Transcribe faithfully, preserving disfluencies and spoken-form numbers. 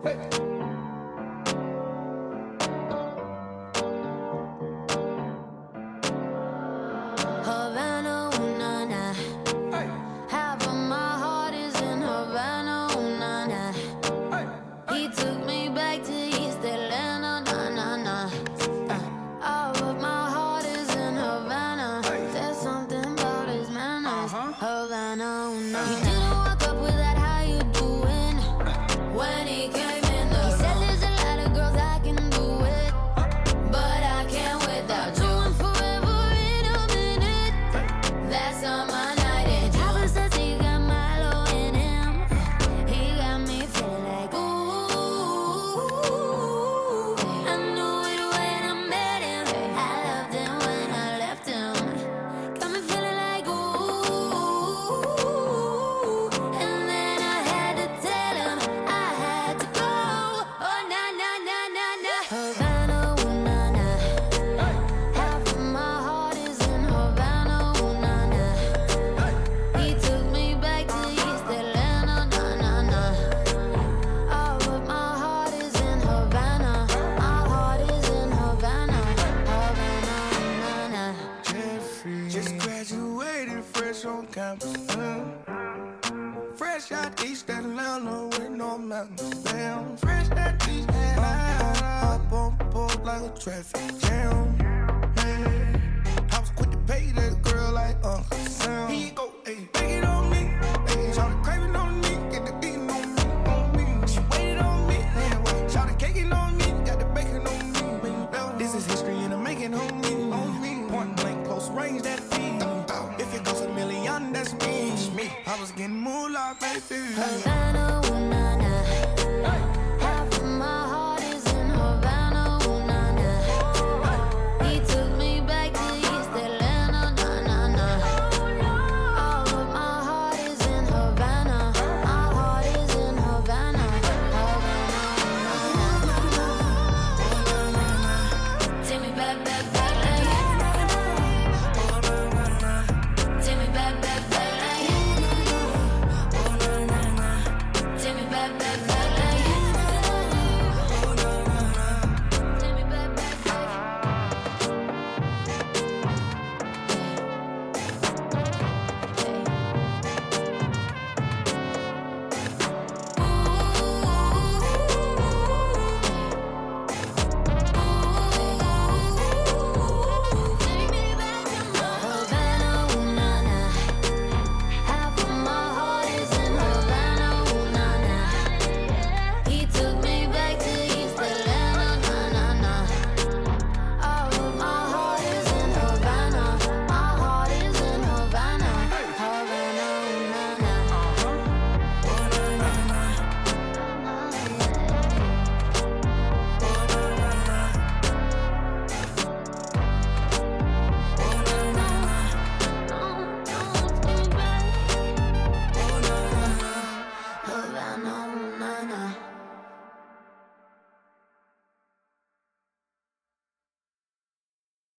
Havana, ooh, nah, nah. Hey. Half of my heart is in Havana, ooh, nah, nah. Hey. Hey. He took me back to East Atlanta, nah, nah, nah. Uh, all of my heart is in Havana. Hey. There's something about his manners. Uh-huh. Havana, ooh, nah, nah. He didn't walk up with that, how you doing? When he came in the He said there's a lot of girls I can do it, but I can't without you. I'm forever in a minute. That's on my night. And Java says he got Milo in him. He got me feeling like ooh. I knew it when I met him. I loved him when I left him. Got me feeling like ooh. And then I had to tell him I had to go. Oh na na na na na. Havana, ooh na na. Half of my heart is in Havana, ooh na na. He took me back to East Atlanta, nah nah nah. All of my heart is in Havana. My heart is in Havana, Havana, nah nah. Jeffrey just graduated fresh on campus. mm. Fresh out East Atlanta with no mountains. Damn, fresh out East Atlanta. Up on board like a traffic jam. Man, I was quick to pay that girl like Uncle Sam. He go